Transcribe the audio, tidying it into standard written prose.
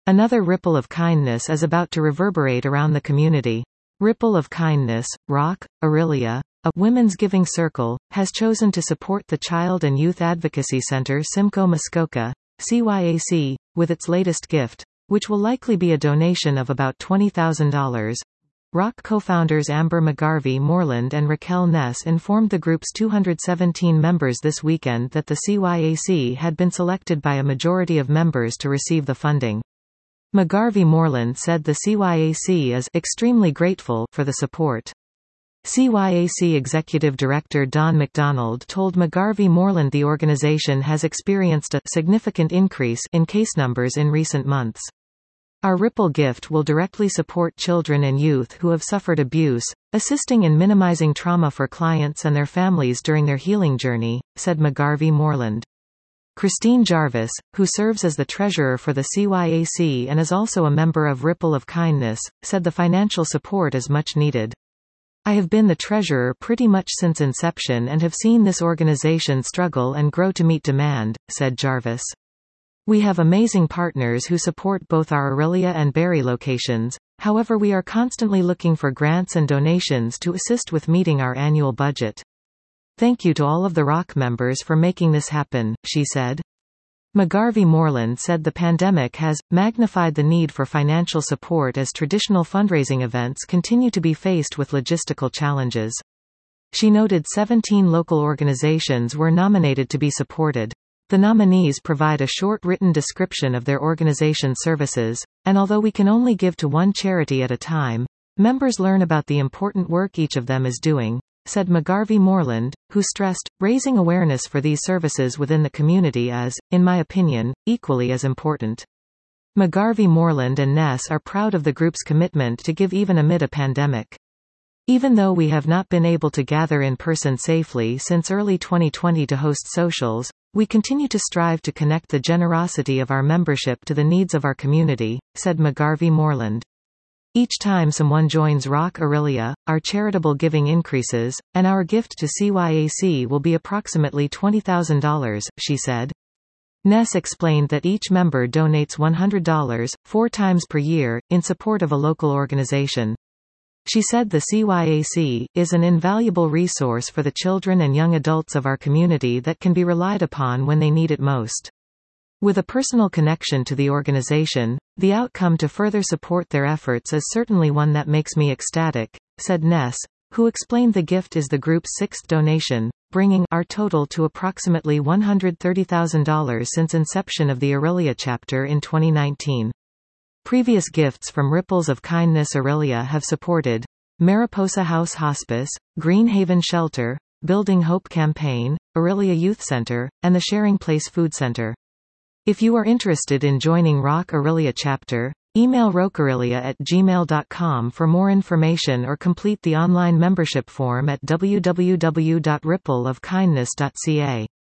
Another ripple of kindness is about to reverberate around the community. Ripple of Kindness, ROC, Aurelia, a women's giving circle, has chosen to support the Child and Youth Advocacy Center Simcoe Muskoka, CYAC, with its latest gift, which will likely be a donation of about $20,000. ROC co-founders Amber McGarvey Moreland and Raquel Ness informed the group's 217 members this weekend that the CYAC had been selected by a majority of members to receive the funding. McGarvey Moreland said the CYAC is extremely grateful for the support. CYAC Executive Director Don McDonald told McGarvey Moreland the organization has experienced a significant increase in case numbers in recent months. Our Ripple gift will directly support children and youth who have suffered abuse, assisting in minimizing trauma for clients and their families during their healing journey, said McGarvey Moreland. Christine Jarvis, who serves as the treasurer for the CYAC and is also a member of Ripple of Kindness, said the financial support is much needed. I have been the treasurer pretty much since inception and have seen this organization struggle and grow to meet demand, said Jarvis. We have amazing partners who support both our Aurelia and Barrie locations, however we are constantly looking for grants and donations to assist with meeting our annual budget. Thank you to all of the ROC members for making this happen, she said. McGarvey Moreland said the pandemic has magnified the need for financial support as traditional fundraising events continue to be faced with logistical challenges. She noted 17 local organizations were nominated to be supported. The nominees provide a short written description of their organization's services, and although we can only give to one charity at a time, members learn about the important work each of them is doing, said McGarvey Moreland, who stressed, raising awareness for these services within the community is, in my opinion, equally as important. McGarvey Moreland and Ness are proud of the group's commitment to give even amid a pandemic. Even though we have not been able to gather in person safely since early 2020 to host socials, we continue to strive to connect the generosity of our membership to the needs of our community, said McGarvey Moreland. Each time someone joins ROC Aurelia, our charitable giving increases, and our gift to CYAC will be approximately $20,000, she said. Ness explained that each member donates $100, 4 times per year, in support of a local organization. She said the CYAC is an invaluable resource for the children and young adults of our community that can be relied upon when they need it most. With a personal connection to the organization, the outcome to further support their efforts is certainly one that makes me ecstatic, said Ness, who explained the gift is the group's 6th donation, bringing our total to approximately $130,000 since inception of the Aurelia chapter in 2019. Previous gifts from Ripples of Kindness Aurelia have supported Mariposa House Hospice, Green Haven Shelter, Building Hope Campaign, Aurelia Youth Center, and the Sharing Place Food Center. If you are interested in joining ROC Aurelia chapter, email rocaurelia@gmail.com for more information or complete the online membership form at www.rippleofkindness.ca.